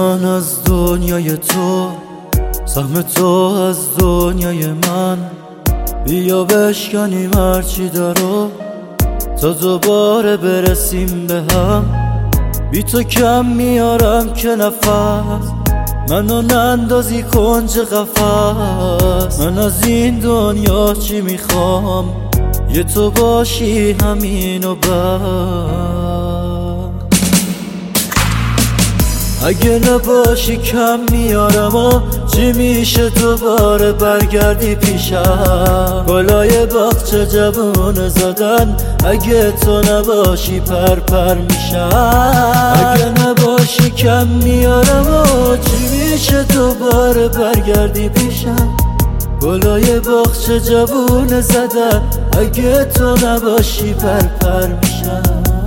من از دنیای تو، سهم تو از دنیای من. بیا بشکنیم هرچی دارو تا دوباره برسیم به هم. بی تو کم میارم که نفس، منو نندازی کنج قفس. من از این دنیا چی میخوام؟ یه تو باشی همین و بس. اگه نباشی کم میارم و چی میشه دوباره برگردی پیشم؟ گلای باغچه جوونه زدن، اگه تو نباشی پر میشم. اگه نباشی کم میارم و چی میشه دوباره برگردی پیشم؟ گلای باغچه جوونه زدن، اگه تو نباشی پر میشم.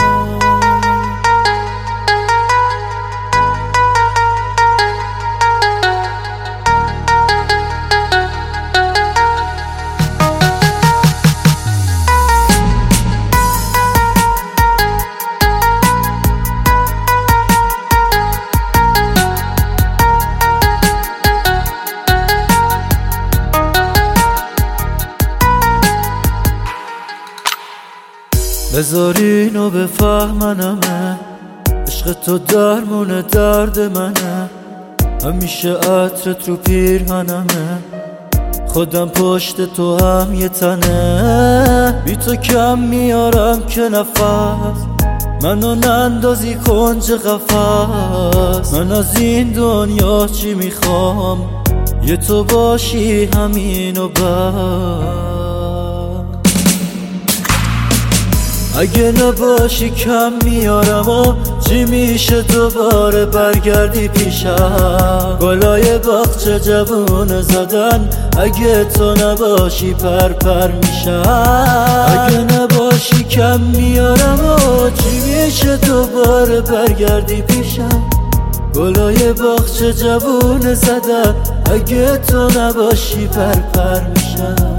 بذار اینو بفهمنمه، عشق تو درمون درد منه. همیشه عطرت رو پیرهنمه، خودم پشت تو هم یه تنه. بی تو کم میارم که نفس، منو نندازی کنج قفس. من از این دنیا چی میخوام؟ یه تو باشی همین و بس. اگه نباشی کم میارم و چی میشه دوباره برگردی پیشم؟ گلای باغچه جوونه زدن، اگه تو نباشی پر میشم. اگه نباشی کم میارم و چی میشه دوباره برگردی پیشم؟ گلای باغچه جوونه زدن، اگه تو نباشی پر میشم.